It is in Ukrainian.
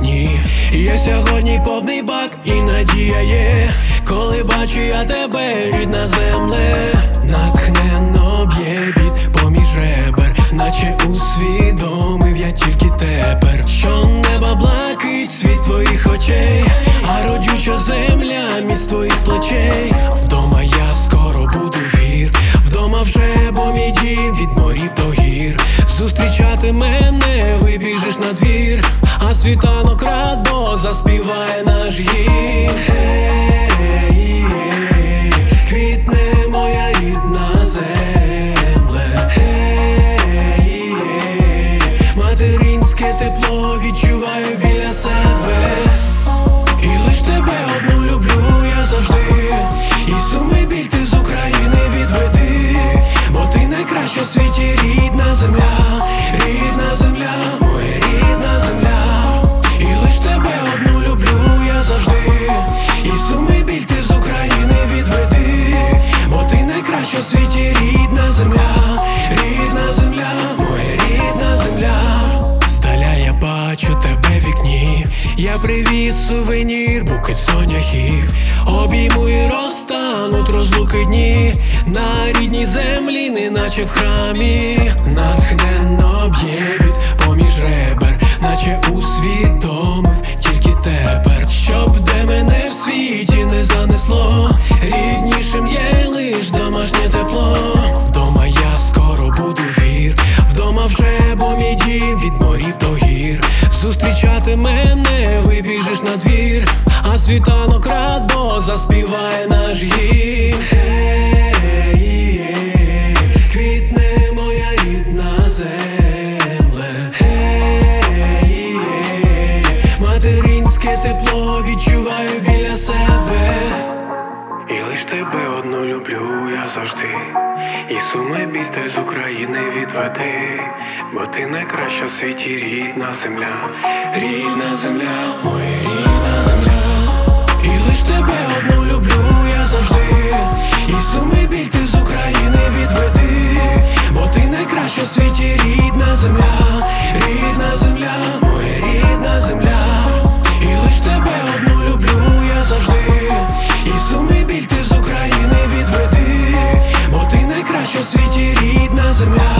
вікні. Я сьогодні повний бак і надія є, коли бачу я тебе, рідна земле. Натхненно б'є біт поміж ребер, наче усвідомив я тільки тепер, що неба блакить світ твоїх очей, а родюча земля міст твоїх плечей. Вдома я скоро буду вір, вдома вже, бо мій дім від морів до гір. Зустрічати мене вибіжиш на двір, а світанок радо заспіває наш гімн. Квітне моя рідна земле, материнське тепло відчуваю біля себе. І лиш тебе одну люблю я завжди, і суми біль ти з України відведи, бо ти найкраща в світі рідна земля, рідна земля, моя рідна земля. І лиш тебе одну люблю я завжди, і суми біль ти з України відведи, бо ти найкраща в світі рідна земля, рідна земля, моя рідна земля. Здаля я бачу тебе в вікні, я привіз сувенір, букет соняхів. Обійму і розтануть розлуки дні, на рідній землі, неначе в храмі. Натхненно б'є біт поміж ребер, наче усвідомив тільки тепер, щоб де мене в світі не занесло, ріднішим є лиш домашнє тепло. Вдома я скоро буду вір, вдома вже, бо мій дім від морів до гір. Зустрічати мене вибіжиш на двір, а світанок радо заспіває наш гімн. Квітне моя рідна земле, материнське тепло відчуваю біля себе. І лиш тебе одну люблю я завжди, і суми біль ти з України відведи, бо ти найкраща в світі рідна земля, рідна земля, моя рідна земля. І лиш тебе одну люблю я завжди, і суми біль ти з України відведи, бо ти найкраща в світі рідна земля, рідна земля, моя рідна земля. І лиш тебе одну люблю я завжди, і суми біль ти з України відведи, бо ти найкраща в світі рідна земля.